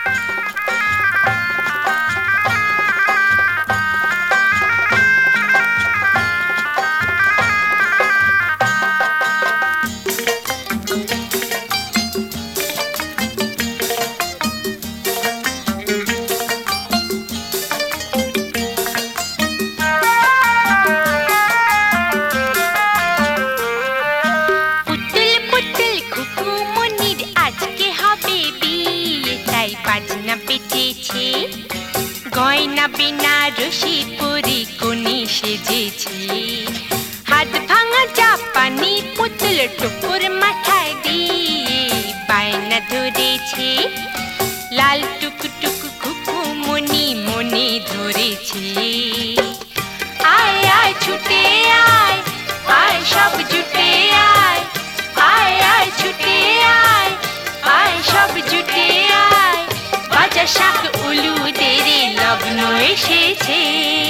গয়না বেনারসি পরে কোণে সেজেছে, হাত ভাঙা জাপানি পুতুল টুকুর মাথায় দিয়ে বায়না ধরেছে, লাল টুকটুক খুকুমনি মনে ধরেছে। আয় আয় ছুটে আয়, আয় সব জুটে আয়, আয় আয় ছুটে আয়, আয় সব জুটে আয়, বাজা শাক উলুদের লগ্ন এসেছে।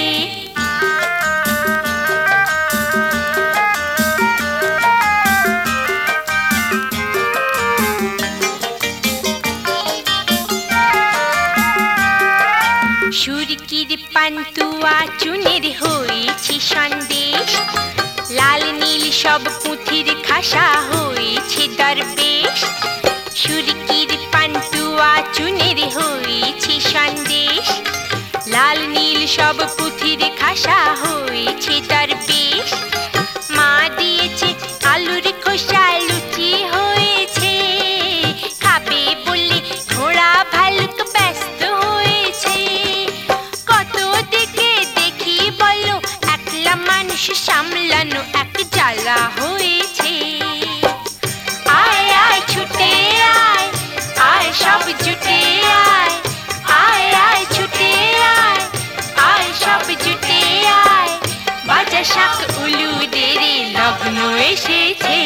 সুরকির পান্তুয়া চুনের হয়েছে সন্দেশ, লাল নীল সব পুঁথির খাসা হয়েছে দরবেশ। সুরকির পান্তুয়া চুনের হয়েছে সন্দেশ, লাল নীল সব পুঁথির খাসা হয়েছে দরবেশ। মা দিয়েছে আলুর খোসা লুচি হয়েছে, খাবে বলে ঘোড়া ভালুক ব্যস্ত হয়েছে। কত দেখে দেখি বলো একলা মানুষ সামলানো এক জ্বালা হয়েছে। আয় আয় ছুটে আয়, আয় সব জুটে আয়, আয় আয় ছুটে আয়, আয় সব জুটে আয়, বাজা শাক উলুদের লগ্ন এসেছে।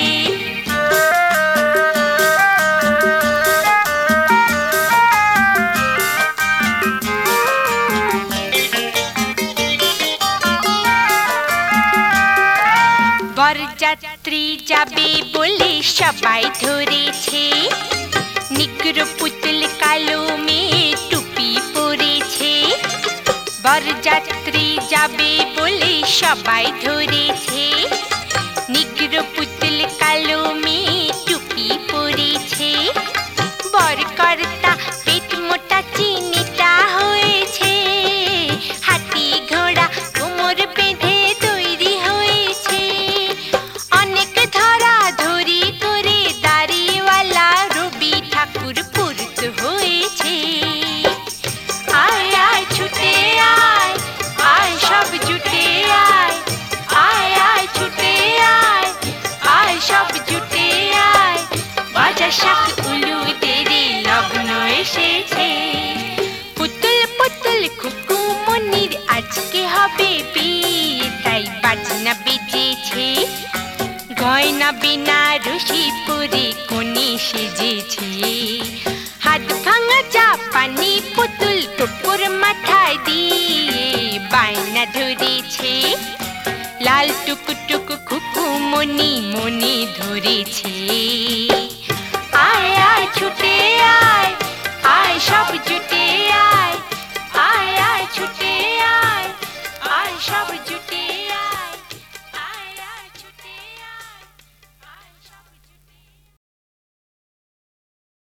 বরযাত্রী যাবে বলে সবাই ধরেছে, নিগ্র পুতুল কালো মেয়ে টুপি পরেছে। বরযাত্রী যাবে বলে সবাই ধরেছে, নিগ্র পুতুল কালো মেয়ে টুপি পরেছে। বরকর্তা পেট মোটা চিনিটা হয়েছে, হাতি ঘোড়া কোমর বেঁধে তৈরি হয়েছে। অনেক ধরা ধরি করে দাড়িওয়ালা রবি ঠাকুর পুরুত হয়েছে। আয় আয় ছুটে আয়, আয় সব জুটে আয়, আয় আয় ছুটে আয়, আয় সব জুটে আয়, বাজা শাক উলুদের লগ্ন এসেছে। পুতুল পুতুল খুকুমনির আজকে হবে বিয়ে, তাই বাজনা বেজেছে, গয়না বেনারসি পরে কোণে সেজেছে। হাত ভাঙা জাপানি পুতুল টুকুর মাথায় দিয়ে বায়না ধরেছে, লাল টুকটুক খুকুমনি মনে ধরেছে।